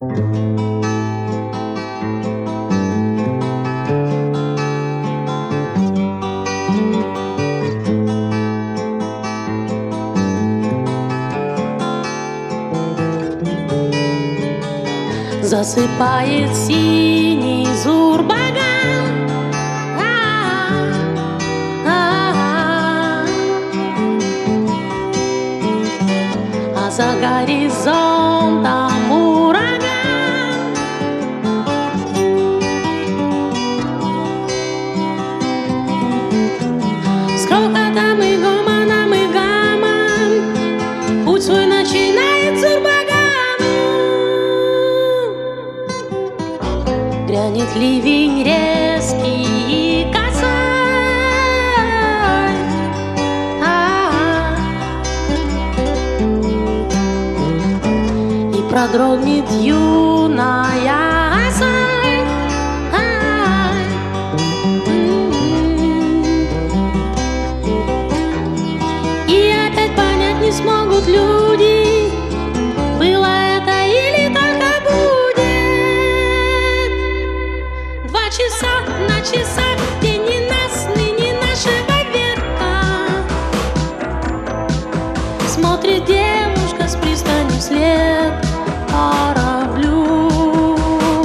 Засыпает синий Зурбаган, а за горизонтом ураган. С грохотом и гомоном и гамом путь свой начинает Зурбаган. Грянет ливень резкий и косой, и продрогнет юная осой. И опять понять не смогут люди, было это или только будет. 2 часа на часах, день ненастный, не нашего века. Смотрит девушка с пристани вслед кораблю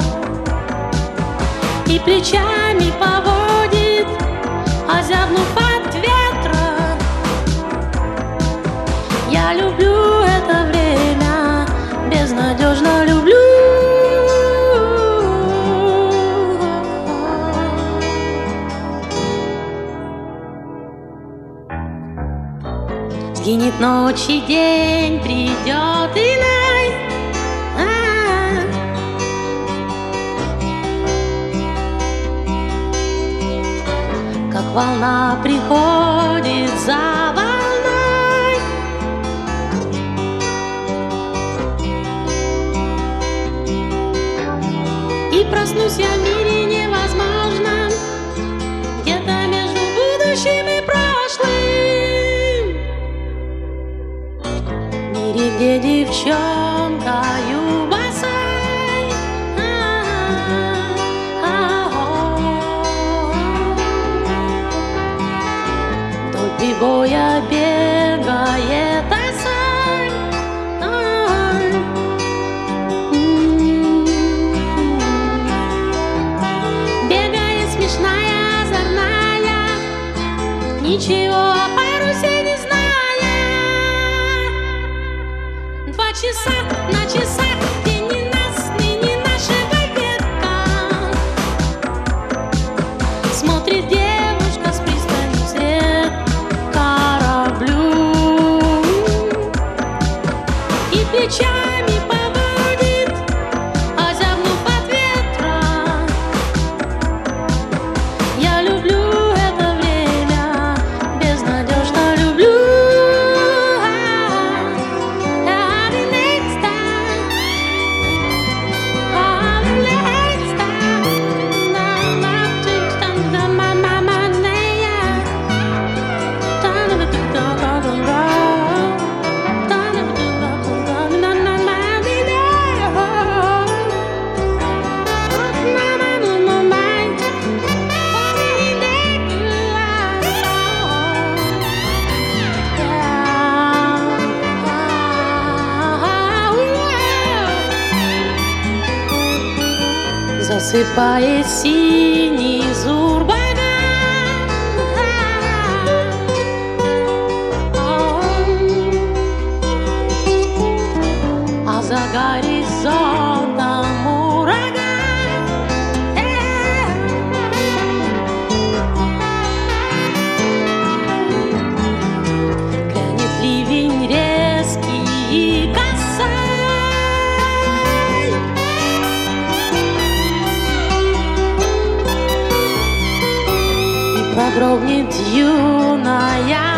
и плечами поводит, озябнув от ветра. Я люблю это время, безнадежно люблю. Сгинет ночь и день, придет иной, как волна приходит за волной. И проснусь я в мире невозможном, где-то между будущим и прошлым. Где девчонкою босой вдоль прибоя бегает осой. Бегает смешная, озорная, ничего о парусе не зная. 2 часа на часах, день ненастный, не нашего века. Смотрит девушка с пристани вслед кораблю и плечами поводит, озябнув от ветра. Я люблю это время, безнадежно люблю. Засыпает синий Зурбаган, а за горизонтом ураган. Грянет ливень резкий и косой, продрогнет юная